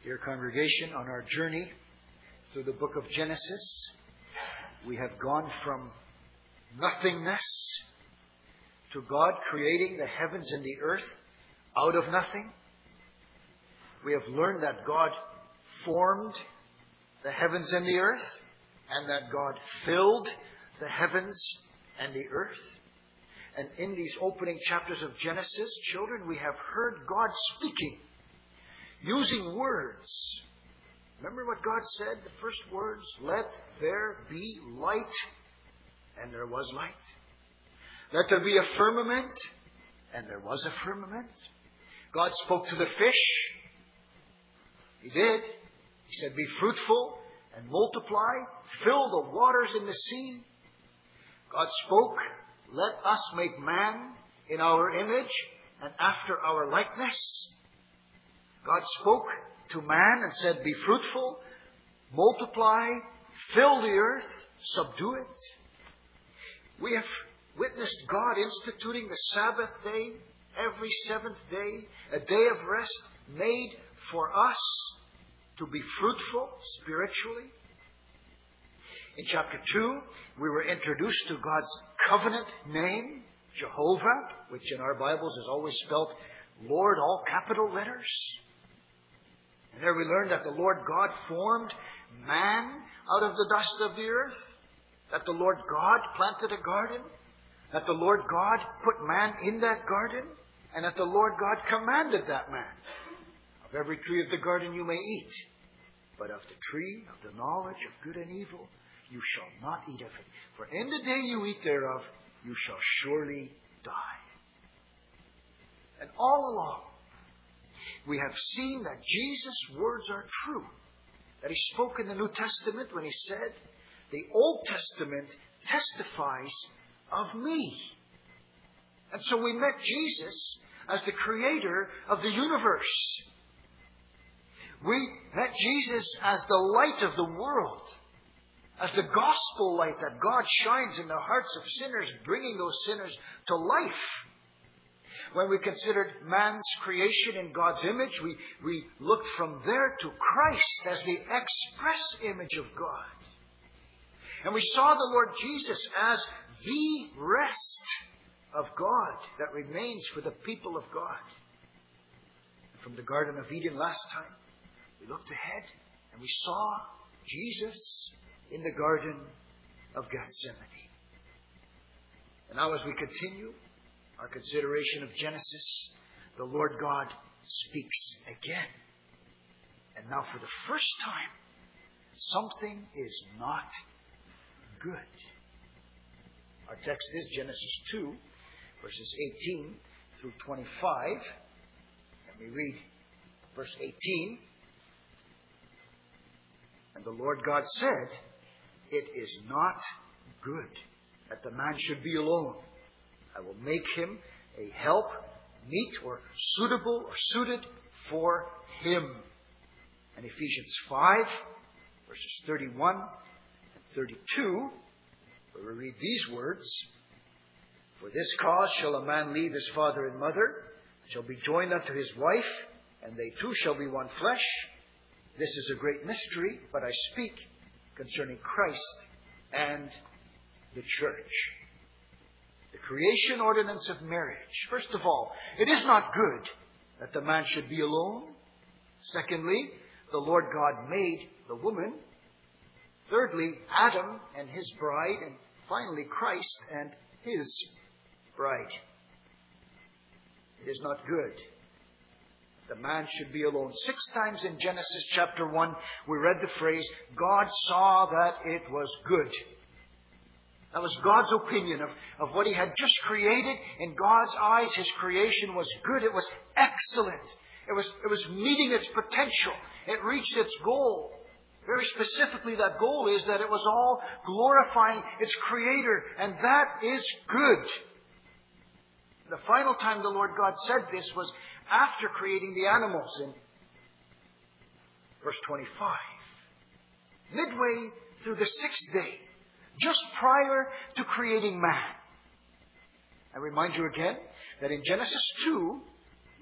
Dear congregation, on our journey through the book of Genesis, we have gone from nothingness to God creating the heavens and the earth out of nothing. We have learned that God formed the heavens and the earth, and that God filled the heavens and the earth. And in these opening chapters of Genesis, children, we have heard God speaking, using words. Remember what God said? The first words, "Let there be light," and there was light. "Let there be a firmament," and there was a firmament. God spoke to the fish. He did. He said, "Be fruitful and multiply, fill the waters in the sea." God spoke, "Let us make man in our image and after our likeness." God spoke to man and said, "Be fruitful, multiply, fill the earth, subdue it." We have witnessed God instituting the Sabbath day, every seventh day, a day of rest made for us to be fruitful spiritually. In chapter 2, we were introduced to God's covenant name, Jehovah, which in our Bibles is always spelled Lord, all capital letters. And there we learned that the Lord God formed man out of the dust of the earth, that the Lord God planted a garden, that the Lord God put man in that garden, and that the Lord God commanded that man, "Of every tree of the garden you may eat, but of the tree of the knowledge of good and evil you shall not eat of it. For in the day you eat thereof, you shall surely die." And all along, we have seen that Jesus' words are true. That He spoke in the New Testament when He said, "The Old Testament testifies of me." And so we met Jesus as the creator of the universe. We met Jesus as the light of the world, as the gospel light that God shines in the hearts of sinners, bringing those sinners to life. When we considered man's creation in God's image, we looked from there to Christ as the express image of God. And we saw the Lord Jesus as the rest of God that remains for the people of God. From the Garden of Eden last time, we looked ahead and we saw Jesus in the Garden of Gethsemane. And now as we continue our consideration of Genesis, the Lord God speaks again. And now for the first time, something is not good. Our text is Genesis 2, verses 18 through 25. Let me read verse 18. "And the Lord God said, It is not good that the man should be alone. I will make him a help, meet or suitable or suited for him." And Ephesians 5, verses 31 and 32, where we read these words, "For this cause shall a man leave his father and mother, shall be joined unto his wife, and they two shall be one flesh. This is a great mystery, but I speak concerning Christ and the church." The creation ordinance of marriage. First of all, it is not good that the man should be alone. Secondly, the Lord God made the woman. Thirdly, Adam and his bride. And finally, Christ and his bride. It is not good that the man should be alone. 6 times in Genesis chapter 1, we read the phrase, "God saw that it was good." That was God's opinion of what He had just created. In God's eyes, His creation was good. It was excellent. It was meeting its potential. It reached its goal. Very specifically, that goal is that it was all glorifying its Creator. And that is good. The final time the Lord God said this was after creating the animals in verse 25. Midway through the 6th day. Just prior to creating man. I remind you again that in Genesis 2,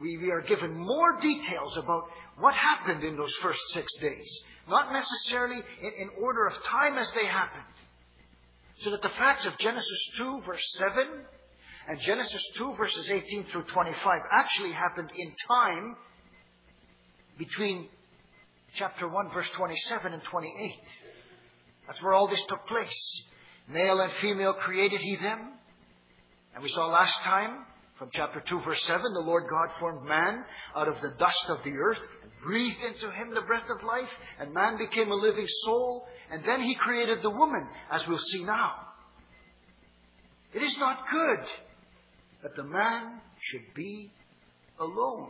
we are given more details about what happened in those first 6 days. Not necessarily in order of time as they happened. So that the facts of Genesis 2 verse 7 and Genesis 2 verses 18 through 25 actually happened in time between chapter 1 verse 27 and 28. That's where all this took place. Male and female created He them. And we saw last time from chapter 2 verse 7, the Lord God formed man out of the dust of the earth and breathed into him the breath of life, and man became a living soul, and then He created the woman, as we'll see now. It is not good that the man should be alone.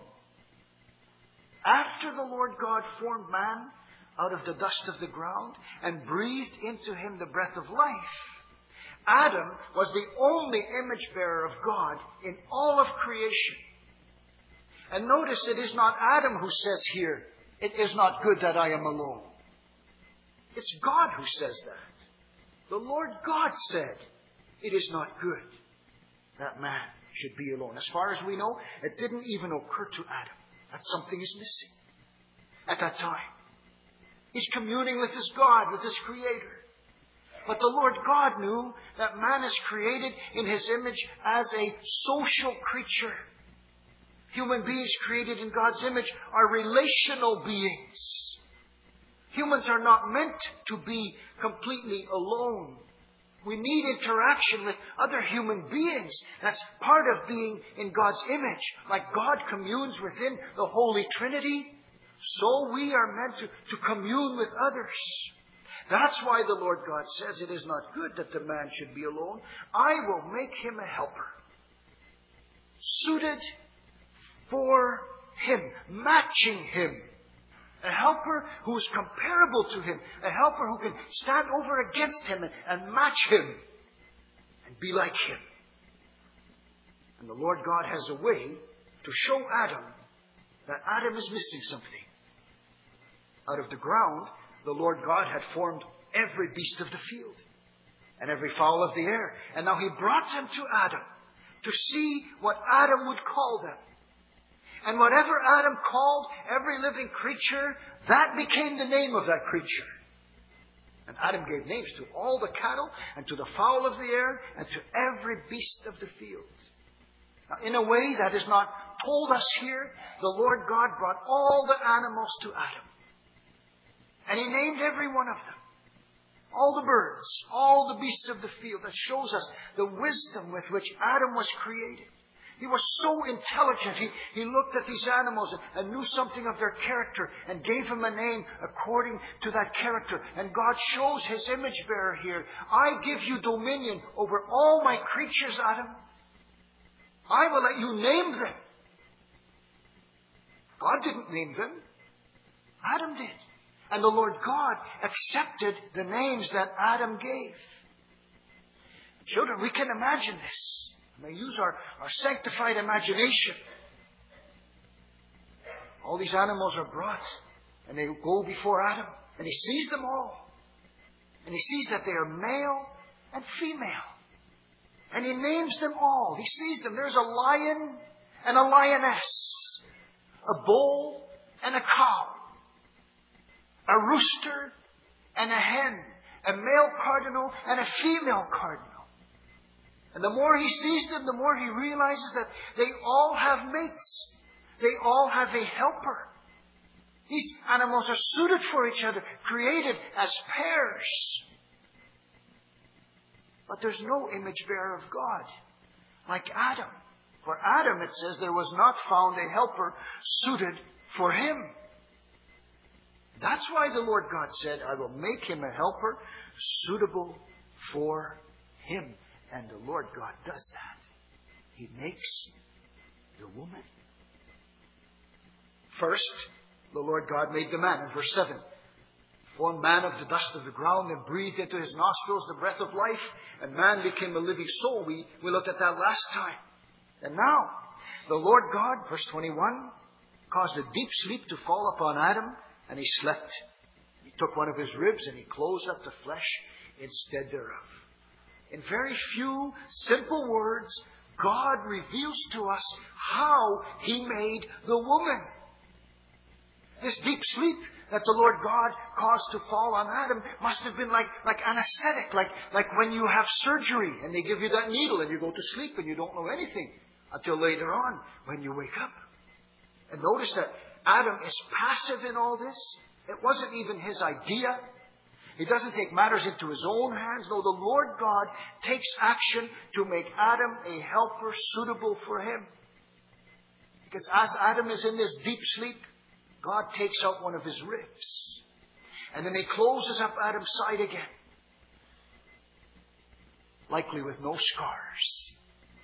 After the Lord God formed man out of the dust of the ground and breathed into him the breath of life, Adam was the only image bearer of God in all of creation. And notice it is not Adam who says here, "It is not good that I am alone." It's God who says that. The Lord God said, "It is not good that man should be alone." As far as we know, it didn't even occur to Adam that something is missing at that time. He's communing with his God, with his Creator. But the Lord God knew that man is created in His image as a social creature. Human beings created in God's image are relational beings. Humans are not meant to be completely alone. We need interaction with other human beings. That's part of being in God's image. Like God communes within the Holy Trinity, so we are meant to commune with others. That's why the Lord God says, "It is not good that the man should be alone. I will make him a helper, suited for him, matching him. A helper who is comparable to him. A helper who can stand over against him and match him and be like him." And the Lord God has a way to show Adam that Adam is missing something. Out of the ground, the Lord God had formed every beast of the field and every fowl of the air. And now He brought them to Adam to see what Adam would call them. And whatever Adam called every living creature, that became the name of that creature. And Adam gave names to all the cattle and to the fowl of the air and to every beast of the field. Now, in a way that is not told us here, the Lord God brought all the animals to Adam. And He named every one of them. All the birds, all the beasts of the field. That shows us the wisdom with which Adam was created. He was so intelligent. He looked at these animals and knew something of their character and gave them a name according to that character. And God shows His image bearer here. "I give you dominion over all my creatures, Adam. I will let you name them." God didn't name them. Adam did. And the Lord God accepted the names that Adam gave. Children, we can imagine this. We may use our sanctified imagination. All these animals are brought, and they go before Adam, and he sees them all. And he sees that they are male and female. And he names them all. He sees them. There's a lion and a lioness, a bull and a cow, a rooster and a hen, a male cardinal and a female cardinal. And the more he sees them, the more he realizes that they all have mates. They all have a helper. These animals are suited for each other, created as pairs. But there's no image bearer of God like Adam. For Adam, it says, there was not found a helper suited for him. That's why the Lord God said, "I will make him a helper suitable for him." And the Lord God does that. He makes the woman. First, the Lord God made the man. In verse 7, formed man of the dust of the ground and breathed into his nostrils the breath of life, and man became a living soul. We looked at that last time. And now, the Lord God, verse 21, caused a deep sleep to fall upon Adam, and he slept. He took one of his ribs and he closed up the flesh instead thereof. In very few simple words, God reveals to us how He made the woman. This deep sleep that the Lord God caused to fall on Adam must have been like anesthetic, like when you have surgery and they give you that needle and you go to sleep and you don't know anything until later on when you wake up. And notice that Adam is passive in all this. It wasn't even his idea. He doesn't take matters into his own hands. No, the Lord God takes action to make Adam a helper suitable for him. Because as Adam is in this deep sleep, God takes out one of his ribs. And then He closes up Adam's side again. Likely with no scars.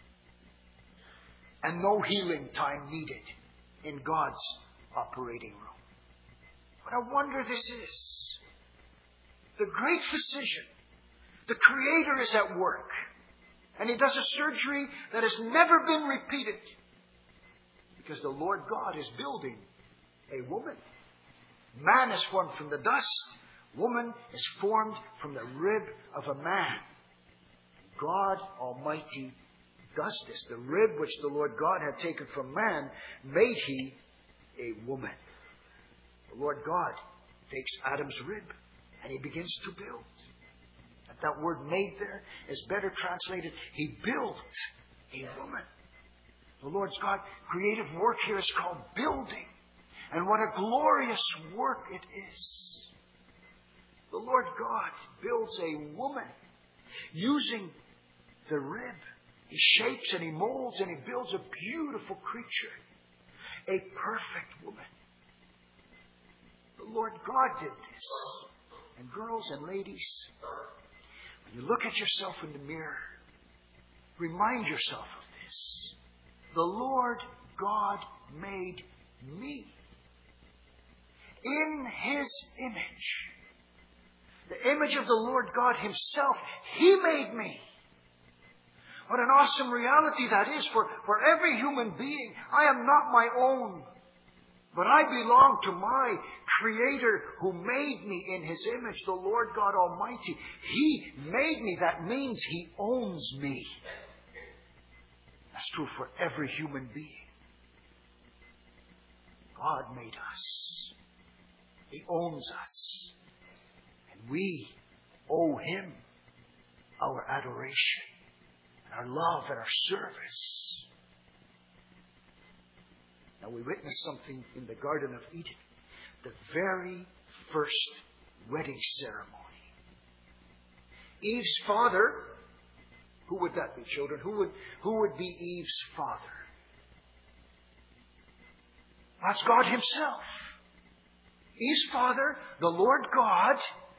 And no healing time needed in God's operating room. What a wonder this is. The great physician, the Creator, is at work. And He does a surgery that has never been repeated. Because the Lord God is building a woman. Man is formed from the dust. Woman is formed from the rib of a man. God Almighty does this. The rib which the Lord God had taken from man made He a woman. The Lord God takes Adam's rib and He begins to build. And that word made there is better translated, He built a woman. The Lord God's creative work here is called building. And what a glorious work it is. The Lord God builds a woman using the rib. He shapes and He molds and He builds a beautiful creature. A perfect woman. The Lord God did this. And girls and ladies, when you look at yourself in the mirror, remind yourself of this. The Lord God made me in His image. The image of the Lord God Himself. He made me. What an awesome reality that is for every human being. I am not my own, but I belong to my Creator who made me in His image, the Lord God Almighty. He made me. That means He owns me. That's true for every human being. God made us. He owns us. And we owe Him our adoration, our love, and our service. Now we witnessed something in the Garden of Eden. The very first wedding ceremony. Eve's father, who would that be, children? Who would be Eve's father? That's God Himself. Eve's father, the Lord God,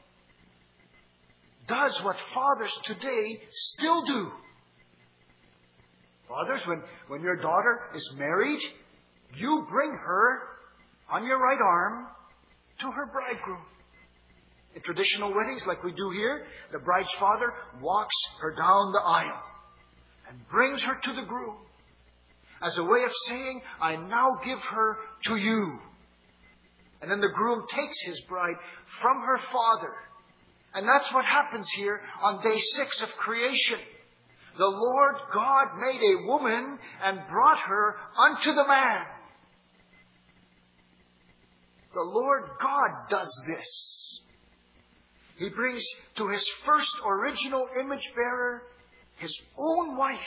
does what fathers today still do. Fathers, when your daughter is married, you bring her on your right arm to her bridegroom. In traditional weddings like we do here, the bride's father walks her down the aisle and brings her to the groom as a way of saying, I now give her to you. And then the groom takes his bride from her father. And that's what happens here on day 6 of creation. The Lord God made a woman and brought her unto the man. The Lord God does this. He brings to His first original image bearer His own wife.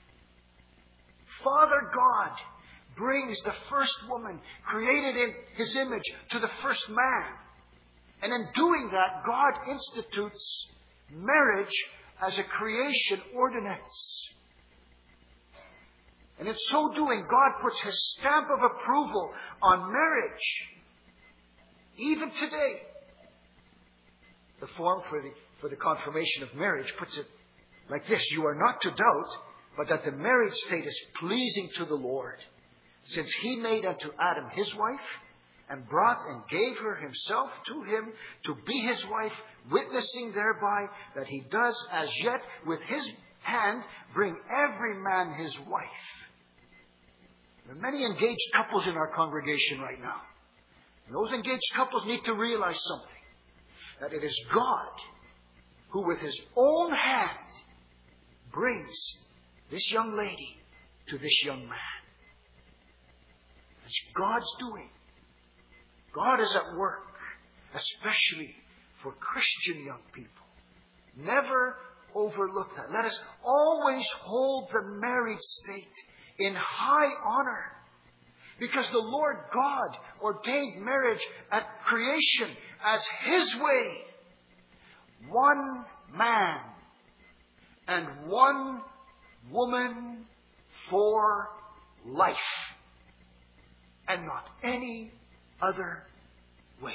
Father God brings the first woman created in His image to the first man. And in doing that, God institutes marriage as a creation ordinance. And in so doing, God puts His stamp of approval on marriage. Even today, the form for the confirmation of marriage puts it like this. You are not to doubt, but that the marriage state is pleasing to the Lord, since He made unto Adam his wife, and brought and gave her Himself to him to be his wife, witnessing thereby that He does as yet with His hand bring every man his wife. There are many engaged couples in our congregation right now. And those engaged couples need to realize something. That it is God who with His own hand brings this young lady to this young man. It's God's doing. God is at work, especially for Christian young people. Never overlook that. Let us always hold the married state in high honor, because the Lord God ordained marriage at creation as His way. One man and one woman for life, and not any other way.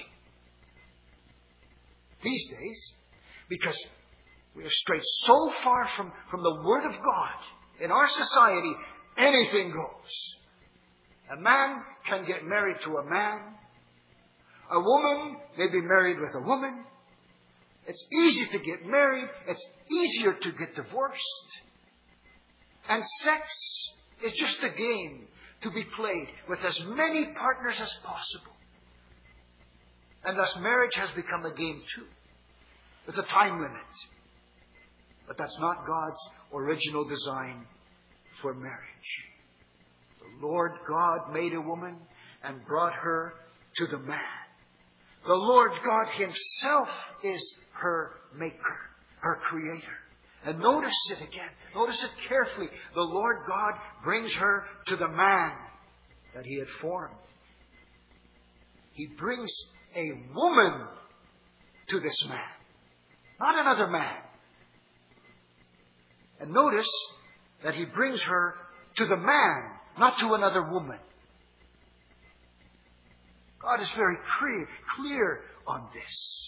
These days, because we have strayed so far from the Word of God, in our society, anything goes. A man can get married to a man. A woman may be married with a woman. It's easy to get married. It's easier to get divorced. And sex is just a game to be played with as many partners as possible. And thus marriage has become a game too, with a time limit. But that's not God's original design for marriage. The Lord God made a woman and brought her to the man. The Lord God Himself is her maker, her creator. And notice it again. Notice it carefully. The Lord God brings her to the man that He had formed. He brings a woman to this man, not another man. And notice that He brings her to the man, not to another woman. God is very clear on this.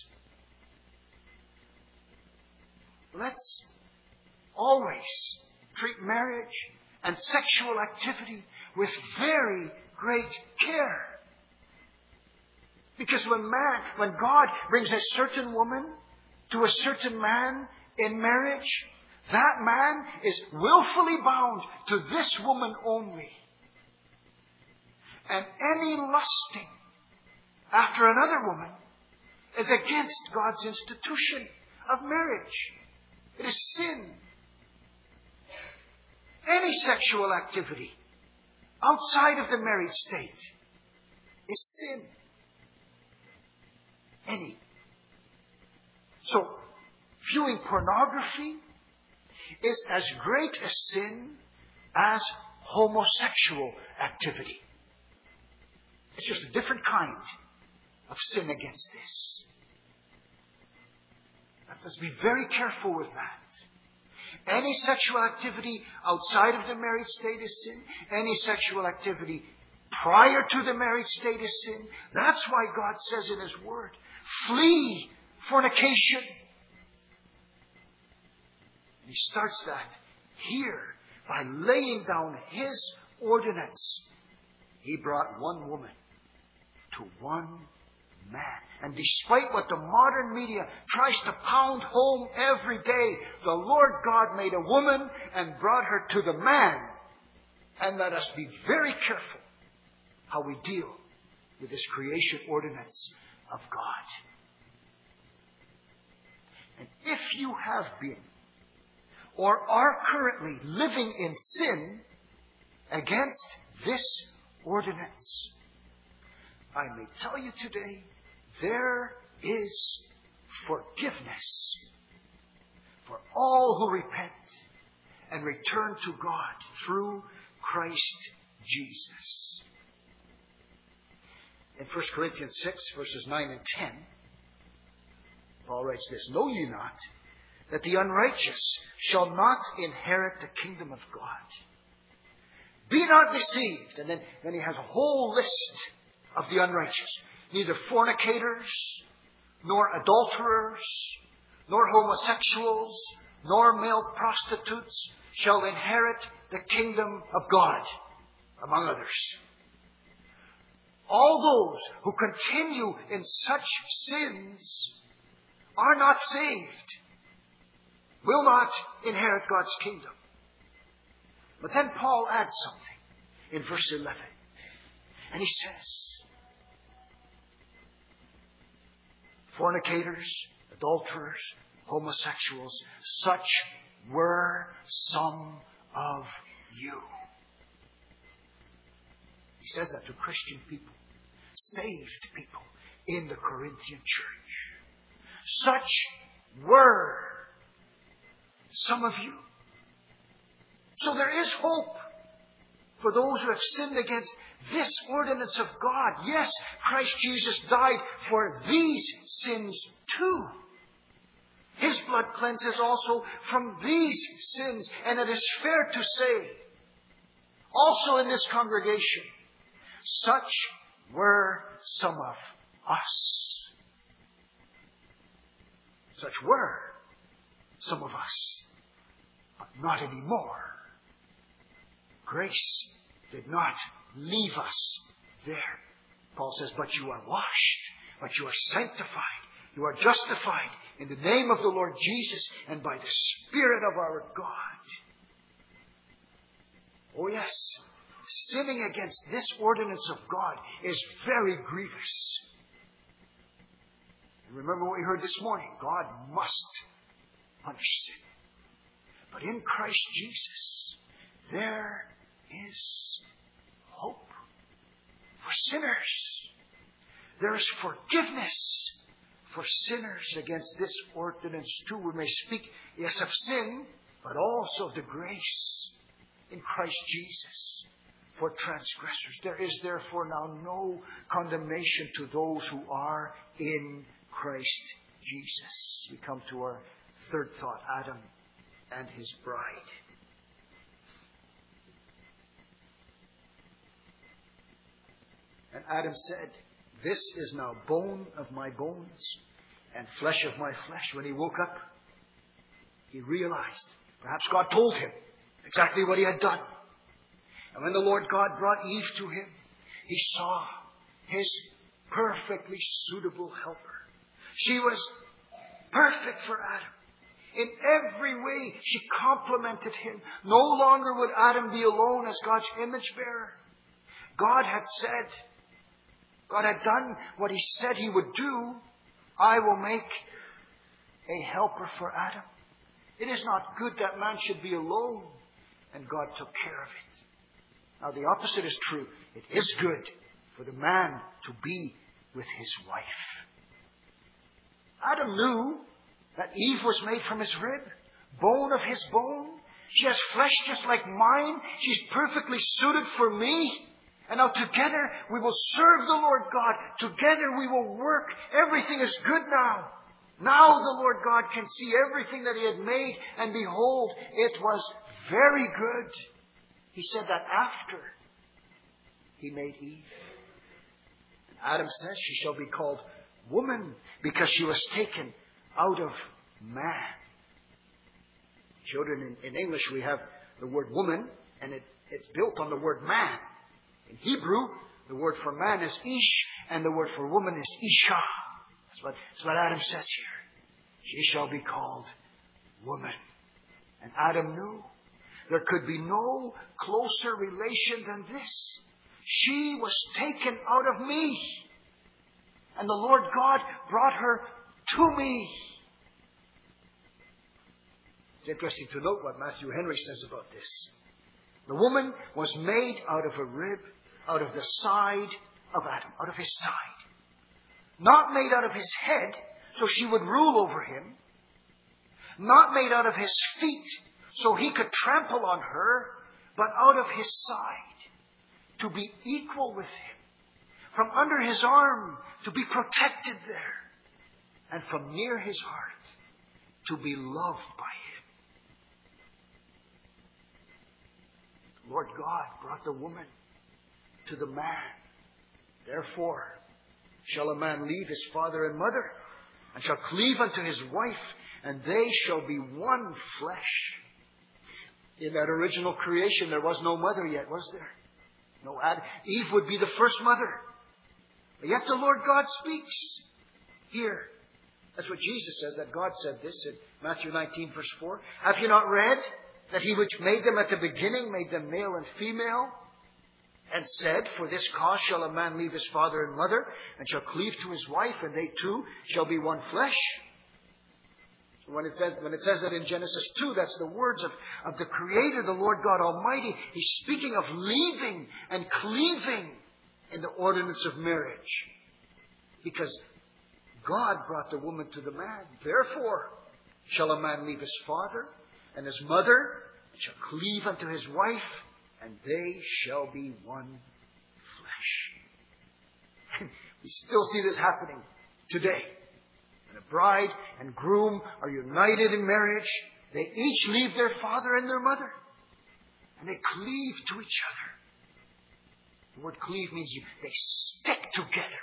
Let's always treat marriage and sexual activity with very great care. Because when God brings a certain woman to a certain man in marriage, that man is willfully bound to this woman only. And any lusting after another woman is against God's institution of marriage. It is sin. Any sexual activity outside of the married state is sin. Any. So, viewing pornography is as great a sin as homosexual activity. It's just a different kind of sin against this. Let's be very careful with that. Any sexual activity outside of the married state is sin. Any sexual activity prior to the married state is sin. That's why God says in His Word, flee fornication. He starts that here by laying down His ordinance. He brought one woman to one man. And despite what the modern media tries to pound home every day, the Lord God made a woman and brought her to the man. And let us be very careful how we deal with this creation ordinance of God. And if you have been or are currently living in sin against this ordinance, I may tell you today, there is forgiveness for all who repent and return to God through Christ Jesus. In 1 Corinthians 6, verses 9 and 10, Paul writes this, know ye not that the unrighteous shall not inherit the kingdom of God? Be not deceived. And then he has a whole list of the unrighteous. Neither fornicators, nor adulterers, nor homosexuals, nor male prostitutes shall inherit the kingdom of God, among others. All those who continue in such sins are not saved, will not inherit God's kingdom. But then Paul adds something in verse 11. And he says, fornicators, adulterers, homosexuals, such were some of you. He says that to Christian people, saved people in the Corinthian church. Such were some of you. So there is hope for those who have sinned against this ordinance of God. Yes, Christ Jesus died for these sins too. His blood cleanses also from these sins. And it is fair to say, also in this congregation, such were some of us. Such were some of us, but not anymore. Grace did not leave us there. Paul says, but you are washed, but you are sanctified, you are justified in the name of the Lord Jesus and by the Spirit of our God. Oh yes, sinning against this ordinance of God is very grievous. And remember what we heard this morning. God must punish sin. But in Christ Jesus, there is hope for sinners. There is forgiveness for sinners against this ordinance too. We may speak, yes, of sin, but also of the grace in Christ Jesus for transgressors. There is therefore now no condemnation to those who are in Christ Jesus. We come to our third thought, Adam and his bride. And Adam said, this is now bone of my bones and flesh of my flesh. When he woke up, he realized, perhaps God told him exactly what he had done. And when the Lord God brought Eve to him, he saw his perfectly suitable helper. She was perfect for Adam. In every way, she complemented him. No longer would Adam be alone as God's image bearer. God had said, God had done what he said he would do. I will make a helper for Adam. It is not good that man should be alone. And God took care of it. Now the opposite is true. It is good for the man to be with his wife. Adam knew that Eve was made from his rib, bone of his bone. She has flesh just like mine. She's perfectly suited for me. And now together we will serve the Lord God. Together we will work. Everything is good now. Now the Lord God can see everything that he had made. And behold, it was very good. He said that after he made Eve. And Adam says she shall be called woman because she was taken out of man. Children, in English we have the word woman and it's built on the word man. In Hebrew, the word for man is ish and the word for woman is isha. That's what Adam says here. She shall be called woman. And Adam knew there could be no closer relation than this. She was taken out of me. And the Lord God brought her to me. It's interesting to note what Matthew Henry says about this. The woman was made out of a rib, out of the side of Adam, out of his side. Not made out of his head, so she would rule over him. Not made out of his feet, so he could trample on her, but out of his side, to be equal with him. From under his arm, to be protected there. And from near his heart, to be loved by him. Lord God brought the woman to the man. Therefore, shall a man leave his father and mother, and shall cleave unto his wife, and they shall be one flesh. In that original creation, there was no mother yet, was there? No Adam. Eve would be the first mother. But yet the Lord God speaks here. That's what Jesus says, that God said this in Matthew 19, verse 4. Have you not read that he which made them at the beginning made them male and female? And said, for this cause shall a man leave his father and mother, and shall cleave to his wife, and they two shall be one flesh. When it says that in Genesis 2, that's the words of the Creator, the Lord God Almighty. He's speaking of leaving and cleaving in the ordinance of marriage. Because God brought the woman to the man. Therefore shall a man leave his father and his mother, and shall cleave unto his wife, and they shall be one flesh. We still see this happening today. When a bride and groom are united in marriage, they each leave their father and their mother, and they cleave to each other. The word cleave means they stick together.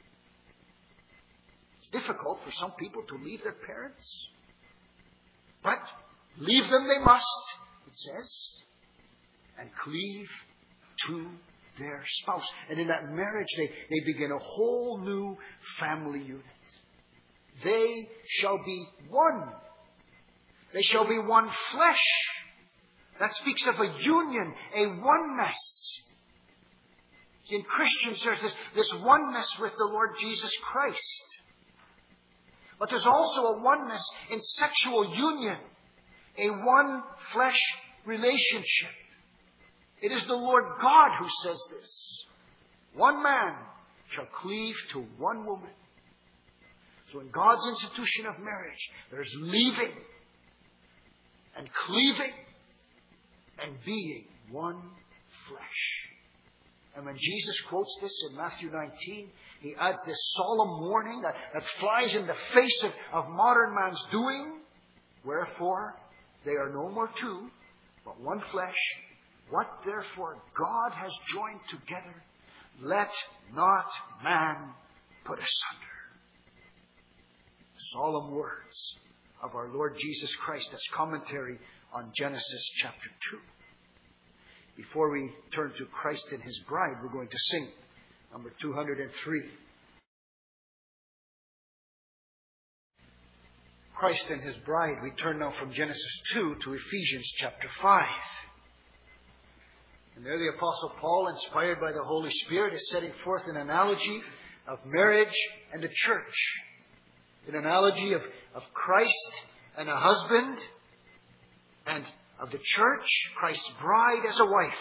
It's difficult for some people to leave their parents, but leave them they must, it says, and cleave to their spouse. And in that marriage, they begin a whole new family unit. They shall be one. They shall be one flesh. That speaks of a union, a oneness. See, in Christians, there's this oneness with the Lord Jesus Christ. But there's also a oneness in sexual union, a one flesh relationship. It is the Lord God who says this. One man shall cleave to one woman. So in God's institution of marriage, there's leaving and cleaving and being one flesh. And when Jesus quotes this in Matthew 19, he adds this solemn warning that flies in the face of modern man's doing. Wherefore, they are no more two, but one flesh. What therefore God has joined together, let not man put asunder. Solemn words of our Lord Jesus Christ as commentary on Genesis chapter 2. Before we turn to Christ and His bride, we're going to sing number 203. Christ and His bride. We turn now from Genesis 2 to Ephesians chapter 5. And there the Apostle Paul, inspired by the Holy Spirit, is setting forth an analogy of marriage and a church. An analogy of Christ and a husband, and of the church, Christ's bride as a wife.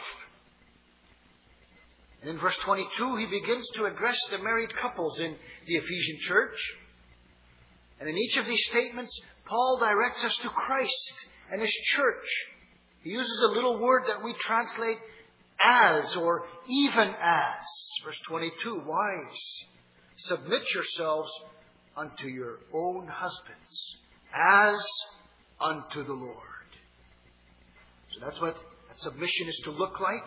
And in verse 22, he begins to address the married couples in the Ephesian church. And in each of these statements, Paul directs us to Christ and His church. He uses a little word that we translate as or even as. Verse 22, wives, submit yourselves unto your own husbands, as unto the Lord. So that's what that submission is to look like.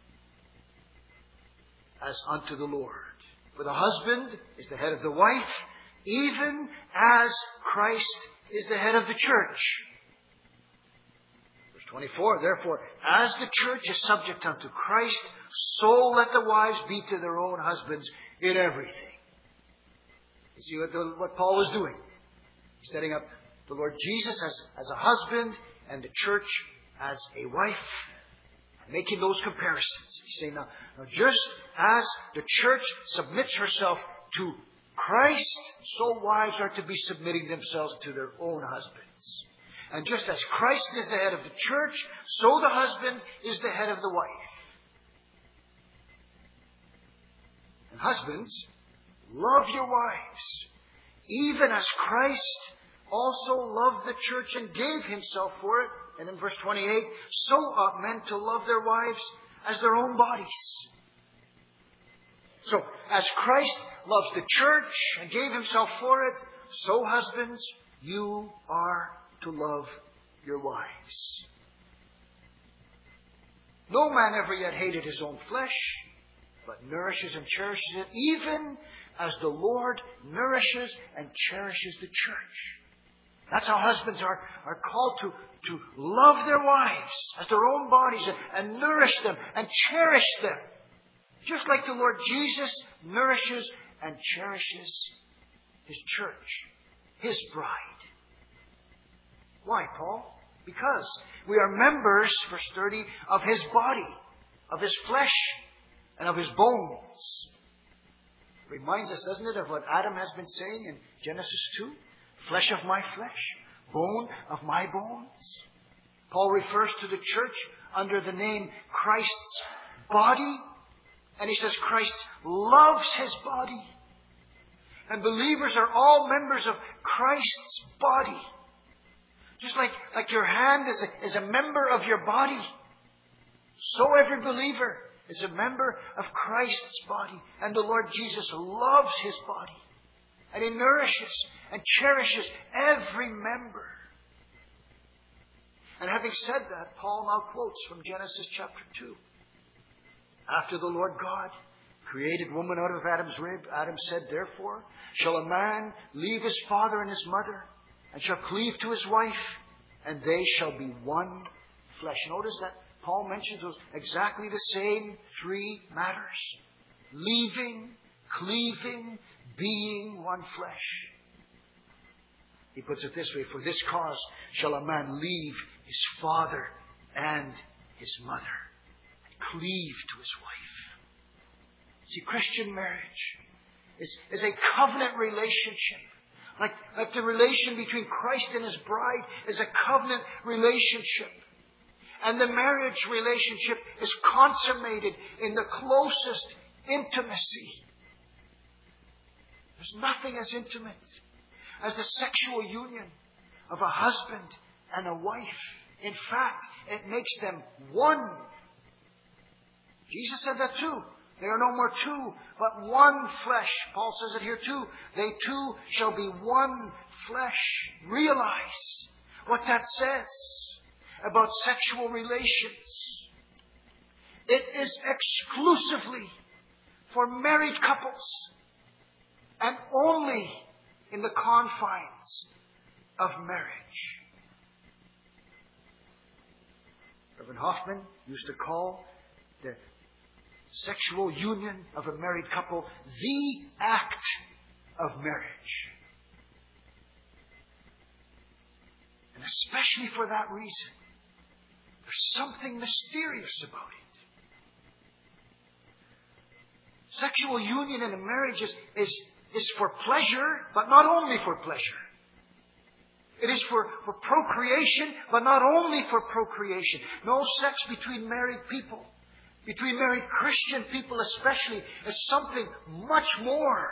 As unto the Lord. For the husband is the head of the wife, even as Christ is the head of the church. Verse 24, therefore, as the church is subject unto Christ, so let the wives be to their own husbands in everything. You see what Paul is doing? He's setting up the Lord Jesus as a husband and the church as a wife. Making those comparisons. He's saying now just as the church submits herself to Christ, so wives are to be submitting themselves to their own husbands. And just as Christ is the head of the church, so the husband is the head of the wife. And husbands, love your wives, even as Christ also loved the church and gave Himself for it. And in verse 28, so ought men to love their wives as their own bodies. So, as Christ loves the church and gave Himself for it, so husbands, you are to love your wives. No man ever yet hated his own flesh, but nourishes and cherishes it, even as the Lord nourishes and cherishes the church. That's how husbands are called to love their wives as their own bodies and nourish them and cherish them. Just like the Lord Jesus nourishes and cherishes His church, His bride. Why, Paul? Because we are members, verse 30, of His body, of His flesh, and of His bones. It reminds us, doesn't it, of what Adam has been saying in Genesis 2? Flesh of my flesh, bone of my bones. Paul refers to the church under the name Christ's body. And he says Christ loves His body. And believers are all members of Christ's body. Just like your hand is a member of your body, so every believer is a member of Christ's body. And the Lord Jesus loves His body. And He nourishes and cherishes every member. And having said that, Paul now quotes from Genesis chapter 2. After the Lord God created woman out of Adam's rib, Adam said, therefore, shall a man leave his father and his mother, and shall cleave to his wife, and they shall be one flesh. Notice that Paul mentions those exactly the same three matters. Leaving, cleaving, being one flesh. He puts it this way, for this cause shall a man leave his father and his mother, and cleave to his wife. See, Christian marriage is a covenant relationship. Like the relation between Christ and His bride is a covenant relationship. And the marriage relationship is consummated in the closest intimacy. There's nothing as intimate as the sexual union of a husband and a wife. In fact, it makes them one. Jesus said that too. They are no more two, but one flesh. Paul says it here too. They two shall be one flesh. Realize what that says about sexual relations. It is exclusively for married couples and only in the confines of marriage. Reverend Hoffman used to call the sexual union of a married couple the act of marriage. And especially for that reason, there's something mysterious about it. Sexual union in a marriage is for pleasure, but not only for pleasure. It is for procreation, but not only for procreation. No sex between married people, between married Christian people especially, is something much more.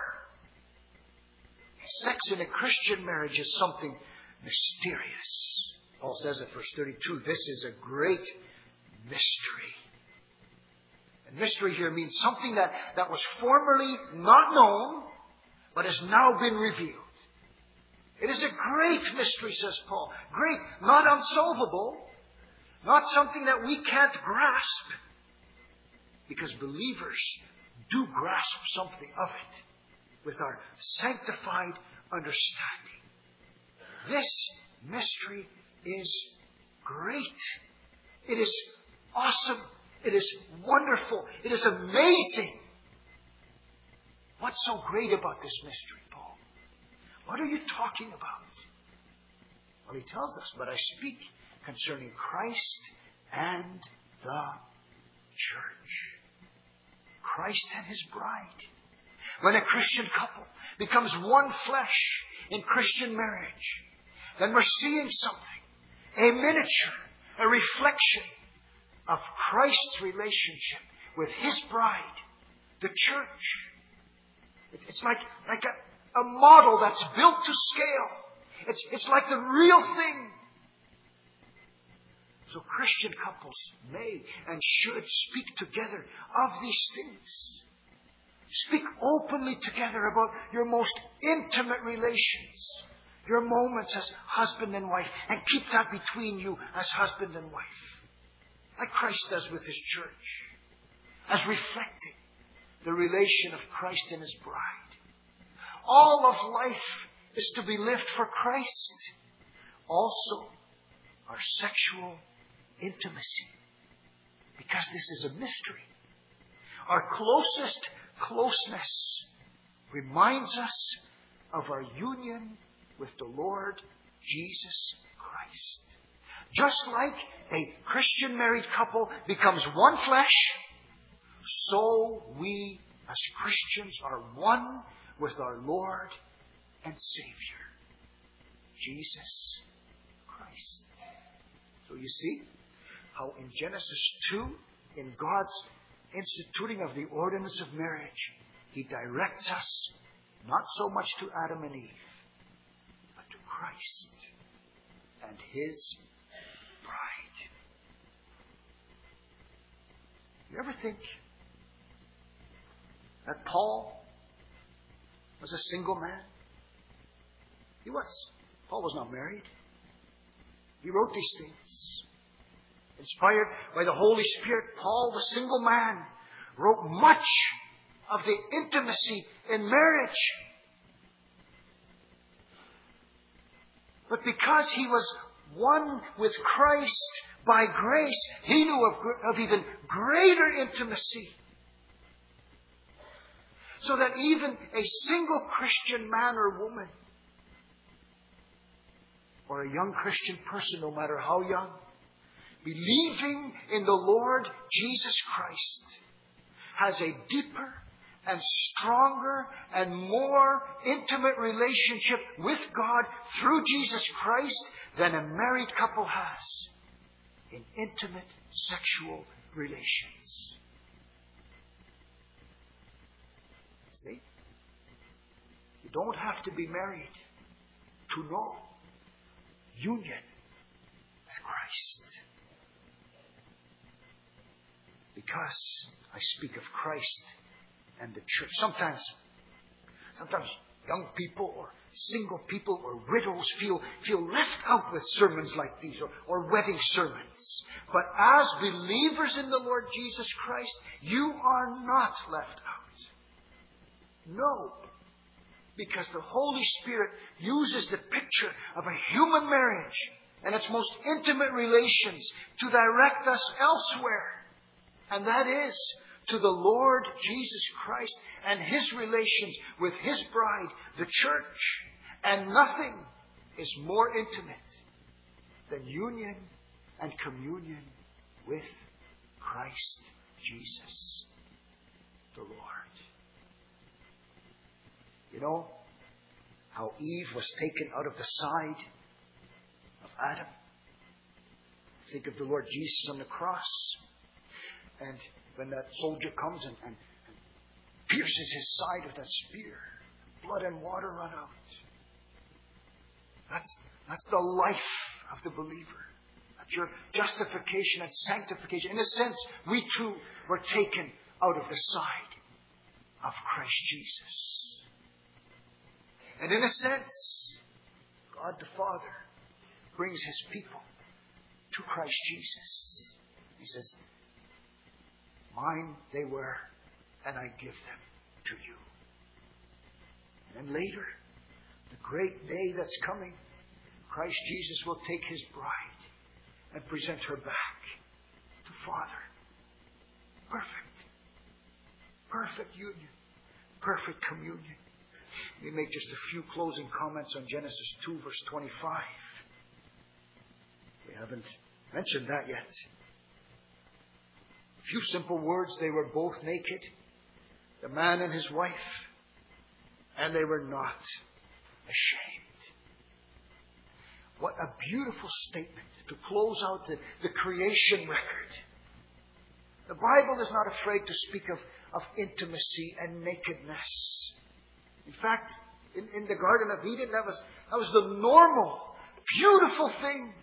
Sex in a Christian marriage is something mysterious. Paul says in verse 32, this is a great mystery. And mystery here means something that was formerly not known, but has now been revealed. It is a great mystery, says Paul. Great, not unsolvable, not something that we can't grasp, because believers do grasp something of it with our sanctified understanding. This mystery is great. It is awesome. It is wonderful. It is amazing. What's so great about this mystery, Paul? What are you talking about? Well, he tells us, but I speak concerning Christ and the church. Christ and His bride. When a Christian couple becomes one flesh in Christian marriage, then we're seeing something, a miniature, a reflection of Christ's relationship with His bride, the church. It's like a model that's built to scale. It's like the real thing. So Christian couples may and should speak together of these things. Speak openly together about your most intimate relations, your moments as husband and wife, and keep that between you as husband and wife, like Christ does with His church, as reflecting the relation of Christ and His bride. All of life is to be lived for Christ. Also, our sexual intimacy, because this is a mystery. Our closest closeness reminds us of our union with the Lord Jesus Christ. Just like a Christian married couple becomes one flesh, so we as Christians are one with our Lord and Savior, Jesus Christ. So you see how in Genesis 2, in God's instituting of the ordinance of marriage, He directs us not so much to Adam and Eve, but to Christ and His bride. You ever think that Paul was a single man? He was. Paul was not married. He wrote these things. Inspired by the Holy Spirit, Paul, the single man, wrote much of the intimacy in marriage. But because he was one with Christ by grace, he knew of even greater intimacy. So that even a single Christian man or woman, or a young Christian person, no matter how young, believing in the Lord Jesus Christ, has a deeper and stronger and more intimate relationship with God through Jesus Christ than a married couple has in intimate sexual relations. See? You don't have to be married to know union with Christ. Because I speak of Christ and the church. Sometimes young people or single people or widows feel left out with sermons like these or wedding sermons. But as believers in the Lord Jesus Christ, you are not left out. No. Because the Holy Spirit uses the picture of a human marriage and its most intimate relations to direct us elsewhere. And that is to the Lord Jesus Christ and His relations with His bride, the church. And nothing is more intimate than union and communion with Christ Jesus, the Lord. You know how Eve was taken out of the side of Adam? Think of the Lord Jesus on the cross. And when that soldier comes and pierces his side with that spear, blood and water run out. That's the life of the believer. That's your justification and sanctification. In a sense, we too were taken out of the side of Christ Jesus. And in a sense, God the Father brings His people to Christ Jesus. He says, mine they were, and I give them to you. And then later, the great day that's coming, Christ Jesus will take His bride and present her back to Father. Perfect union. Perfect communion. Let me make just a few closing comments on Genesis 2, verse 25. We haven't mentioned that yet. A few simple words. They were both naked, the man and his wife, and they were not ashamed. What a beautiful statement to close out the creation record. The Bible is not afraid to speak of intimacy and nakedness. In fact, in the Garden of Eden, that was the normal, beautiful thing.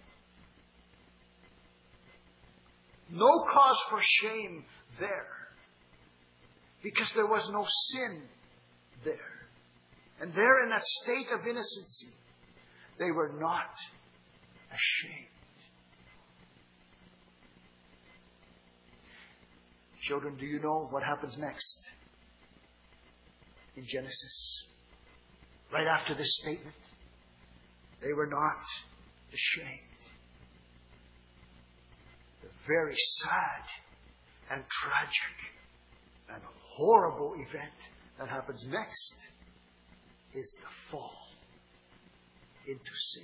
No cause for shame there. Because there was no sin there. And there in that state of innocency, they were not ashamed. Children, do you know what happens next in Genesis? Right after this statement, they were not ashamed. The very sad and tragic and horrible event that happens next is the fall into sin.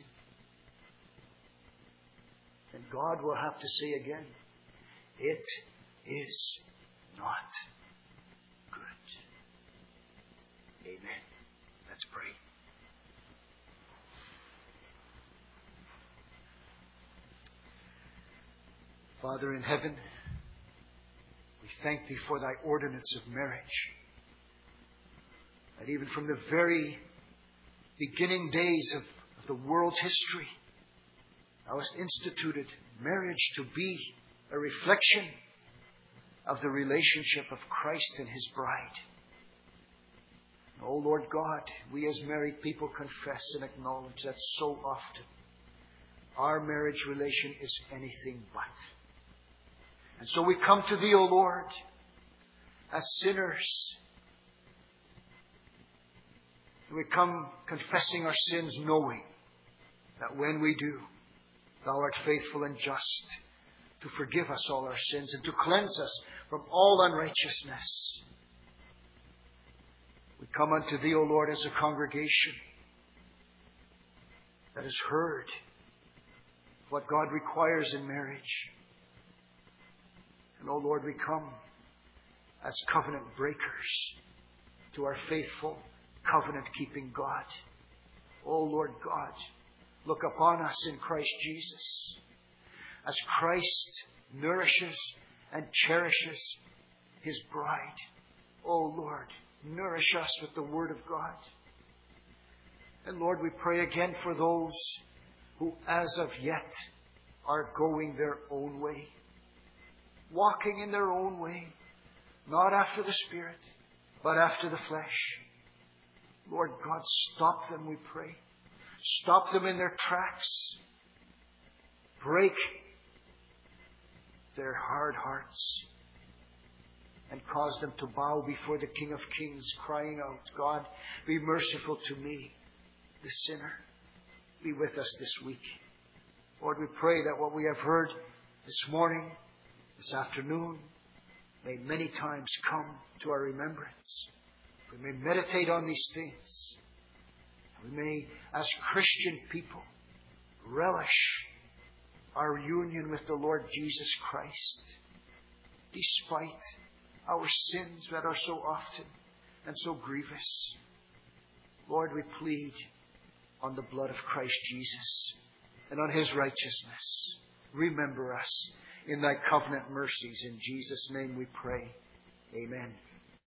And God will have to say again, it is not good. Amen. Let's pray. Father in heaven, we thank Thee for Thy ordinance of marriage. That even from the very beginning days of the world's history, Thou hast instituted marriage to be a reflection of the relationship of Christ and His bride. Oh Lord God, we as married people confess and acknowledge that so often our marriage relation is anything but. And so we come to Thee, O Lord, as sinners. We come confessing our sins, knowing that when we do, Thou art faithful and just to forgive us all our sins and to cleanse us from all unrighteousness. We come unto Thee, O Lord, as a congregation that has heard what God requires in marriage. And, O Lord, we come as covenant breakers to our faithful, covenant-keeping God. O Lord God, look upon us in Christ Jesus. As Christ nourishes and cherishes His bride, O Lord, nourish us with the Word of God. And Lord, we pray again for those who as of yet are going their own way, walking in their own way, not after the Spirit, but after the flesh. Lord God, stop them, we pray. Stop them in their tracks. Break their hard hearts and cause them to bow before the King of Kings, crying out, God, be merciful to me, the sinner. Be with us this week. Lord, we pray that what we have heard this morning, this afternoon, may many times come to our remembrance. We may meditate on these things. We may, as Christian people, relish our union with the Lord Jesus Christ, despite our sins that are so often and so grievous. Lord, we plead on the blood of Christ Jesus and on His righteousness. Remember us in Thy covenant mercies. In Jesus' name we pray. Amen.